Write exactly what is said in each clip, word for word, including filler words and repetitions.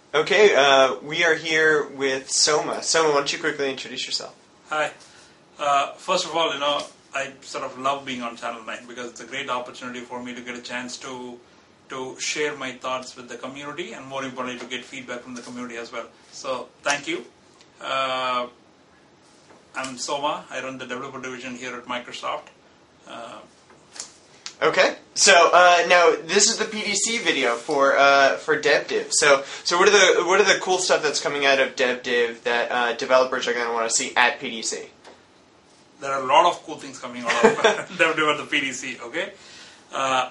Okay, uh, we are here with Soma. Soma, why don't you quickly introduce yourself? Hi. Uh, first of all, you know, I sort of love being on Channel nine because it's a great opportunity for me to get a chance to to share my thoughts with the community and more importantly to get feedback from the community as well. So thank you. Uh, I'm Soma. I run the developer division here at Microsoft. Uh, Okay, so uh, now this is the P D C video for uh, for DevDiv. So so what are the what are the cool stuff that's coming out of DevDiv that uh, developers are going to want to see at P D C? There are a lot of cool things coming out of DevDiv at the P D C. Okay, uh,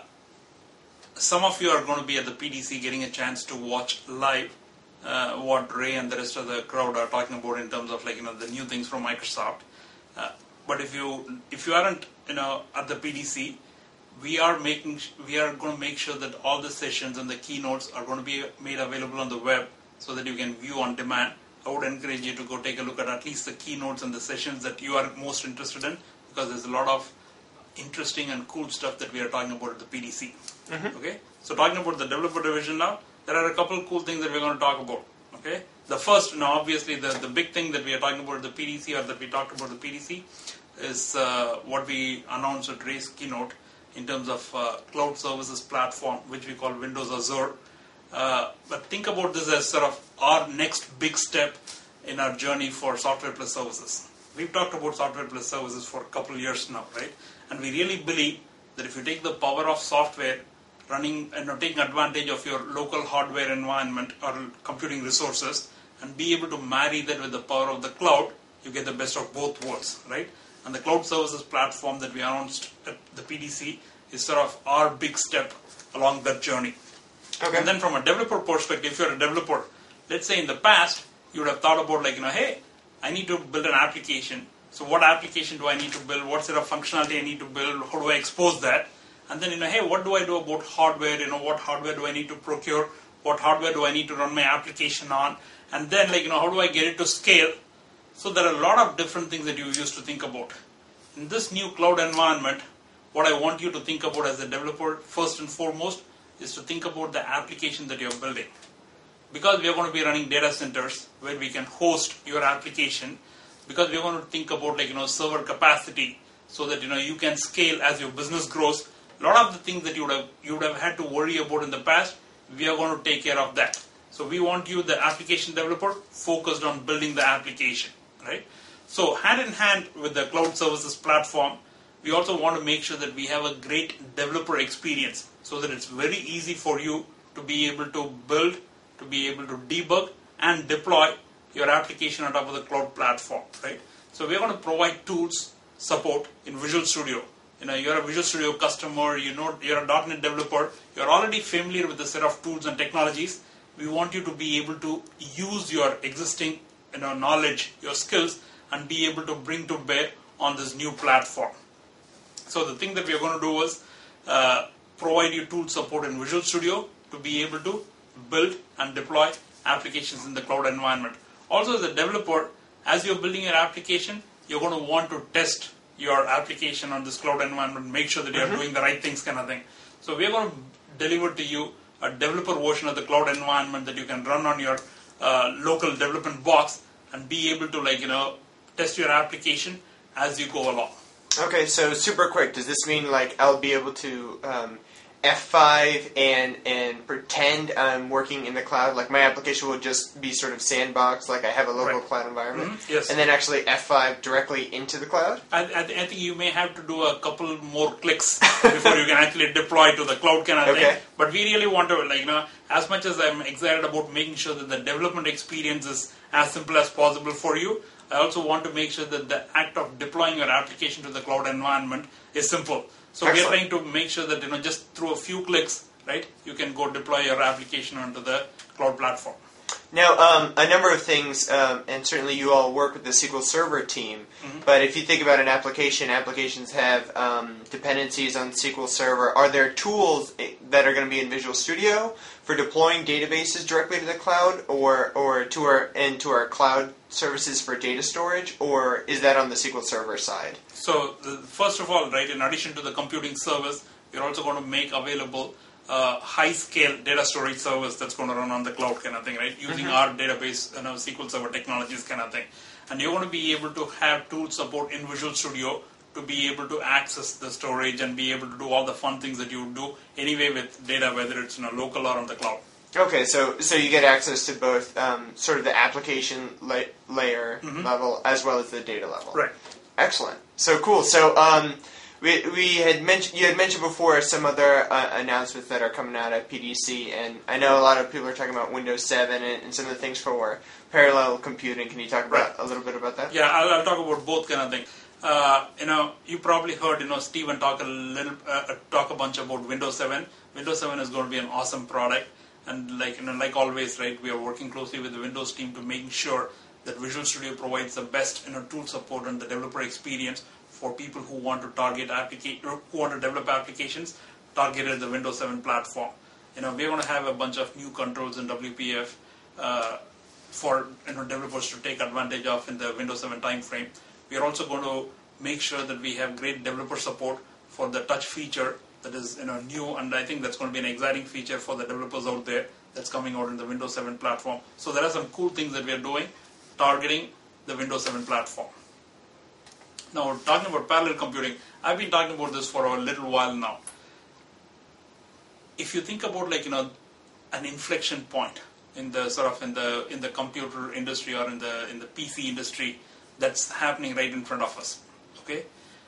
some of you are going to be at the P D C getting a chance to watch live uh, what Ray and the rest of the crowd are talking about in terms of like you know the new things from Microsoft. Uh, but if you if you aren't you know at the P D C, we are making we are going to make sure that all the sessions and the keynotes are going to be made available on the web so that you can view on demand. I would encourage you to go take a look at at least the keynotes and the sessions that you are most interested in, because there's a lot of interesting and cool stuff that we are talking about at the P D C. Mm-hmm. Okay, so talking about the developer division now, there are a couple of cool things that we're going to talk about. Okay, the first, now obviously the the big thing that we are talking about at the P D C, or that we talked about at the P D C, is uh, what we announced at Ray's keynote in terms of uh, cloud services platform, which we call Windows Azure. Uh, but think about this as sort of our next big step in our journey for software plus services. We've talked about software plus services for a couple of years now, right? And we really believe that if you take the power of software running and you know, taking advantage of your local hardware environment or computing resources and be able to marry that with the power of the cloud, you get the best of both worlds, right? And the cloud services platform that we announced at the P D C is sort of our big step along that journey. Okay. And then from a developer perspective, if you're a developer, let's say in the past, you would have thought about like, you know, hey, I need to build an application. So what application do I need to build? What sort of functionality I need to build? How do I expose that? And then, you know, hey, what do I do about hardware? You know, what hardware do I need to procure? What hardware do I need to run my application on? And then, like, you know, how do I get it to scale? So there are a lot of different things that you used to think about. In this new cloud environment, what I want you to think about as a developer, first and foremost, is to think about the application that you're building. Because we are going to be running data centers where we can host your application, because we are going to think about like you know server capacity so that you know you can scale as your business grows. A lot of the things that you would have you would have had to worry about in the past, we are going to take care of that. So we want you, the application developer, focused on building the application. Right? So hand in hand with the cloud services platform, we also want to make sure that we have a great developer experience so that it's very easy for you to be able to build, to be able to debug and deploy your application on top of the cloud platform. Right? So we're going to provide tools, support in Visual Studio. You know, you're a Visual Studio customer, you know, you're a .NET developer, you're already familiar with the set of tools and technologies. We want you to be able to use your existing you know, knowledge, your skills, and be able to bring to bear on this new platform. So the thing that we are going to do is uh, provide you tool support in Visual Studio to be able to build and deploy applications in the cloud environment. Also, as a developer, as you're building your application, you're going to want to test your application on this cloud environment, make sure that you're mm-hmm. doing the right things kind of thing. So we're going to deliver to you a developer version of the cloud environment that you can run on your uh, local development box and be able to like, you know, test your application as you go along. Okay, so super quick. Does this mean like I'll be able to um, F five and and pretend I'm working in the cloud? Like my application will just be sort of sandbox, like I have a local right. cloud environment, mm-hmm. yes. and then actually F five directly into the cloud? I, I, I think you may have to do a couple more clicks before you can actually deploy to the cloud kind of okay. thing. But we really want to, like, you know, as much as I'm excited about making sure that the development experience is as simple as possible for you, I also want to make sure that the act of deploying your application to the cloud environment is simple. So Excellent. We're trying to make sure that, you know, just through a few clicks, right, you can go deploy your application onto the cloud platform. Now, um, a number of things, um, and certainly you all work with the S Q L Server team, mm-hmm. but if you think about an application, applications have um, dependencies on S Q L Server. Are there tools that are going to be in Visual Studio for deploying databases directly to the cloud, or or to our and to our cloud services for data storage, or is that on the S Q L Server side? So, the, first of all, right, in addition to the computing service, we're also going to make available uh, high-scale data storage service that's going to run on the cloud kind of thing, right? Using mm-hmm. our database, you know, S Q L Server technologies kind of thing. And you're going to be able to have tool support in Visual Studio to be able to access the storage and be able to do all the fun things that you would do anyway with data, whether it's, you know, local or on the cloud. Okay, so so you get access to both um, sort of the application la- layer mm-hmm. level as well as the data level. Right. Excellent. So cool. So um, we we had mentioned you had mentioned before some other uh, announcements that are coming out at P D C, and I know a lot of people are talking about Windows seven and, and some of the things for parallel computing. Can you talk about right. a little bit about that? Yeah, I'll, I'll talk about both kind of thing. Uh, you know, you probably heard, you know, Stephen talk a little, uh, talk a bunch about Windows seven. Windows seven is going to be an awesome product. And like you know, like always, right, we are working closely with the Windows team to make sure that Visual Studio provides the best you know tool support and the developer experience for people who want to target applica- or who want to develop applications targeted at the Windows seven platform. You know, we're going to have a bunch of new controls in W P F uh, for you know developers to take advantage of in the Windows seven timeframe. We are also going to make sure that we have great developer support for the touch feature. That is, you know, new, and I think that's going to be an exciting feature for the developers out there that's coming out in the Windows seven platform. So there are some cool things that we are doing, targeting the Windows seven platform. Now, talking about parallel computing, I've been talking about this for a little while now. If you think about, like, you know, an inflection point in the sort of in the in the computer industry or in the in the P C industry that's happening right in front of us, okay?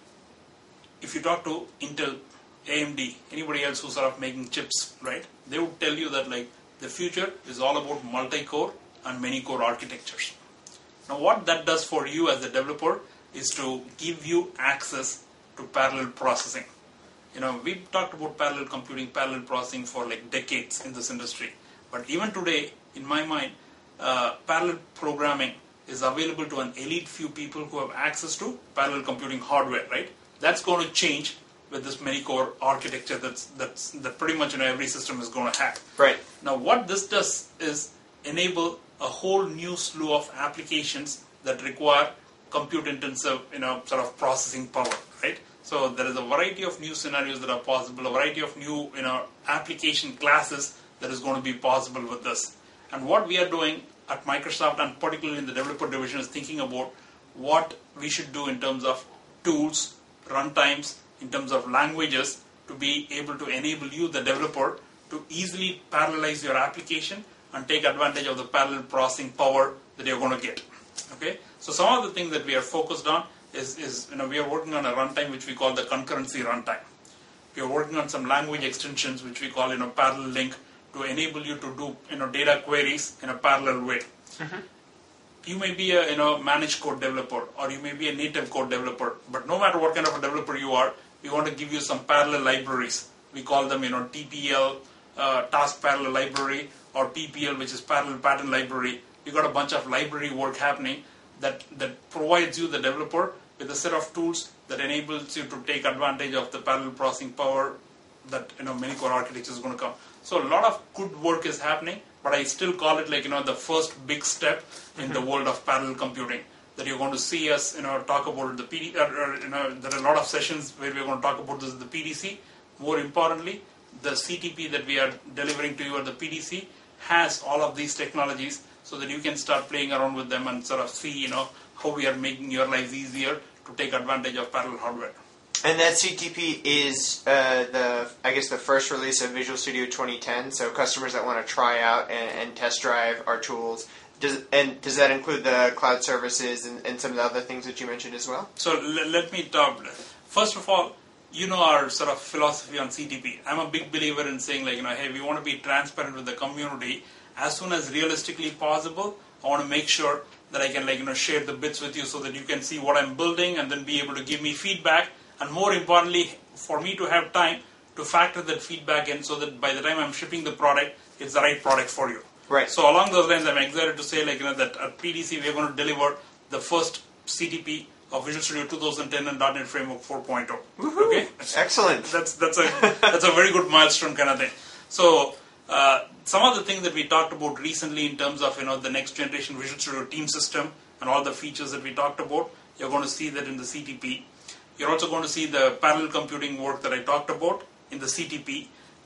If you talk to Intel, A M D, anybody else who's sort of making chips, right? They would tell you that like the future is all about multi-core and many-core architectures. Now what that does for you as a developer is to give you access to parallel processing. You know, we've talked about parallel computing, parallel processing for like decades in this industry. But even today, in my mind, uh, parallel programming is available to an elite few people who have access to parallel computing hardware, right? That's going to change with this many-core architecture that's that's that pretty much you know every system is going to have. Right. Now, what this does is enable a whole new slew of applications that require compute-intensive, you know, sort of processing power, right? So there is a variety of new scenarios that are possible, a variety of new, you know, application classes that is going to be possible with this. And what we are doing at Microsoft, and particularly in the developer division, is thinking about what we should do in terms of tools, runtimes, in terms of languages, to be able to enable you, the developer, to easily parallelize your application and take advantage of the parallel processing power that you're going to get. Okay, so some of the things that we are focused on is, is you know, we are working on a runtime which we call the concurrency runtime. We are working on some language extensions which we call, you know, parallel link, to enable you to do, you know, data queries in a parallel way. Mm-hmm. You may be a, you know, managed code developer, or you may be a native code developer, but no matter what kind of a developer you are, we want to give you some parallel libraries. We call them, you know, T P L, uh, Task Parallel Library, or P P L, which is Parallel Pattern Library. We got a bunch of library work happening that, that provides you, the developer, with a set of tools that enables you to take advantage of the parallel processing power that, you know, many core architecture is going to come. So a lot of good work is happening, but I still call it like, you know, the first big step in mm-hmm. the world of parallel computing. That you're going to see us, you know, talk about the P D C, or, or, you know, there are a lot of sessions where we're going to talk about this, the P D C. More importantly, the C T P that we are delivering to you at the P D C has all of these technologies, so that you can start playing around with them and sort of see, you know, how we are making your lives easier to take advantage of parallel hardware. And that C T P is uh, the, I guess, the first release of Visual Studio twenty ten. So customers that want to try out and, and test drive our tools. Does, and does that include the cloud services and, and some of the other things that you mentioned as well? So l- let me talk. First of all, you know our sort of philosophy on C T P. I'm a big believer in saying, like, you know, hey, we want to be transparent with the community as soon as realistically possible. I want to make sure that I can, like, you know, share the bits with you so that you can see what I'm building and then be able to give me feedback. And more importantly, for me to have time to factor that feedback in so that by the time I'm shipping the product, it's the right product for you. Right. So along those lines, I'm excited to say, like, you know, that at P D C we're going to deliver the first C T P of Visual Studio twenty ten and dot net Framework four point oh. Woohoo. Okay, excellent. That's that's a that's a very good milestone kind of thing. So uh, some of the things that we talked about recently in terms of, you know, the next generation Visual Studio team system and all the features that we talked about, you're going to see that in the C T P. You're also going to see the parallel computing work that I talked about in the C T P.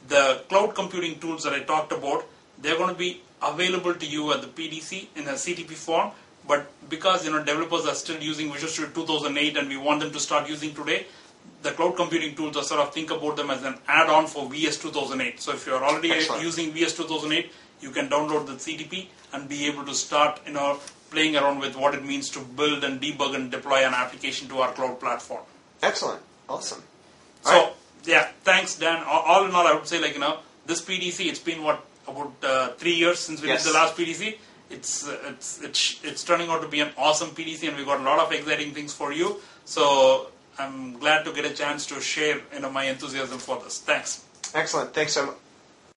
the cloud computing tools that I talked about, they're going to be available to you at the P D C in a C T P form. But because you know developers are still using Visual Studio two thousand eight and we want them to start using today, the cloud computing tools are sort of think about them as an add-on for V S two thousand eight. So if you're already Excellent. using V S two thousand eight, you can download the C T P and be able to start you know playing around with what it means to build and debug and deploy an application to our cloud platform. Excellent. Awesome. So right. yeah, thanks Dan. All in all, I would say like you know this P D C, it's been what about uh, three years since we yes. did the last P D C. It's, uh, it's it's it's turning out to be an awesome P D C, and we've got a lot of exciting things for you. So I'm glad to get a chance to share you know my enthusiasm for this. Thanks. Excellent. Thanks so much.